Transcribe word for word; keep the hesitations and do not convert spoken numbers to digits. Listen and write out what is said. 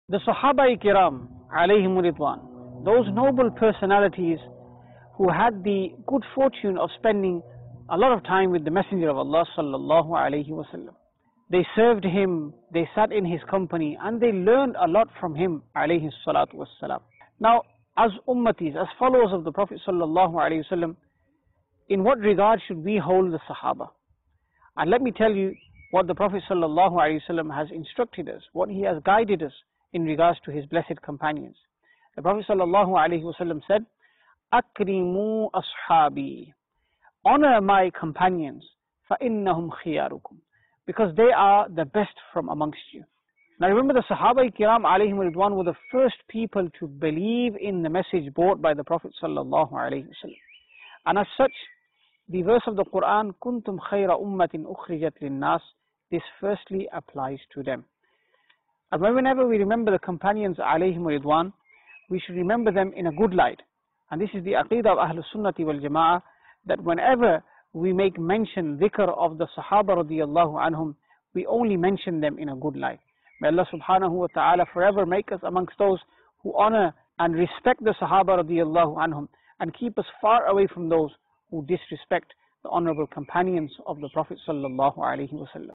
The Sahaba-i-Kiram, alayhim ridwan, those noble personalities who had the good fortune of spending a lot of time with the Messenger of Allah sallallahu alayhi wasallam. They served him, they sat in his company, and they learned a lot from him alayhi salatu wassalam. Now, as ummatis, as followers of the Prophet sallallahu alayhi wasallam, in what regard should we hold the Sahaba? And let me tell you what the Prophet sallallahu alayhi wasallam has instructed us, what he has guided us in regards to his blessed companions. The Prophet sallallahu alayhi wasallam said, "Akrimu ashabi," honor my companions, فَإِنَّهُمْ خِيَارُكُمْ, because they are the best from amongst you. Now remember, the Sahaba-i-Kiram alayhim ridwan were the first people to believe in the message brought by the Prophet sallallahu alayhi wasallam. And as such, the verse of the Quran, "Kuntum khayra ummatin ukhrijat lin-nas," this firstly applies to them. And whenever we remember the companions alayhim ridwan, we should remember them in a good light. And this is the aqidah of Ahlus Sunnati wal Jama'ah, that whenever we make mention, dhikr of the Sahaba radiyallahu anhum, we only mention them in a good light. May Allah subhanahu wa ta'ala forever make us amongst those who honor and respect the Sahaba radiyallahu anhum, and keep us far away from those who disrespect the honorable companions of the Prophet sallallahu alaihi wasallam.